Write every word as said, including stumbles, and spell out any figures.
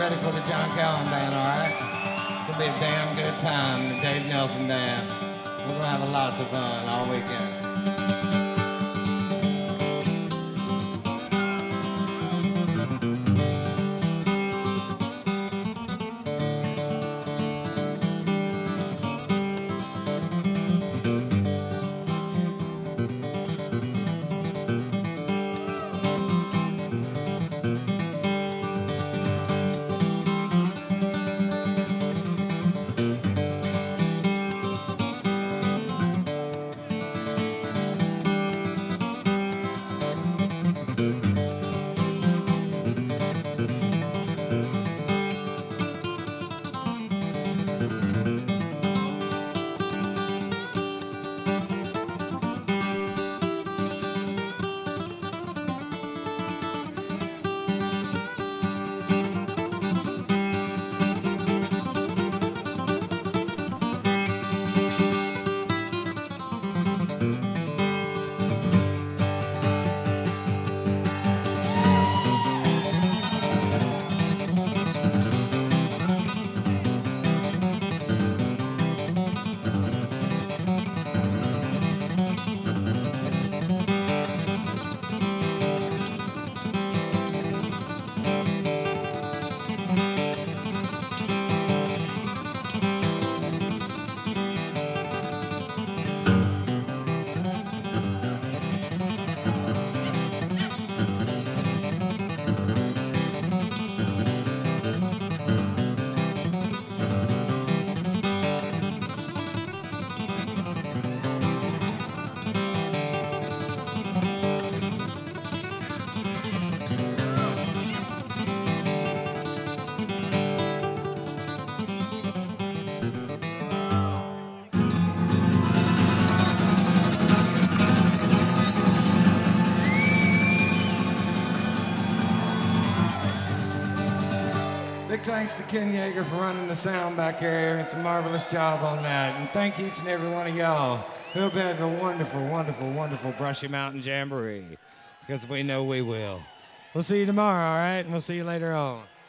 everybody for the John Calvin Band, all right? It's gonna be a damn good time, the Dave Nelson Band. We're gonna have lots of fun all weekend. Big thanks to Ken Yeager for running the sound back here. It's a marvelous job on that. And thank each and every one of y'all who have been at the wonderful, wonderful, wonderful Brushy Mountain Jamboree, because we know we will. We'll see you tomorrow, all right? And we'll see you later on.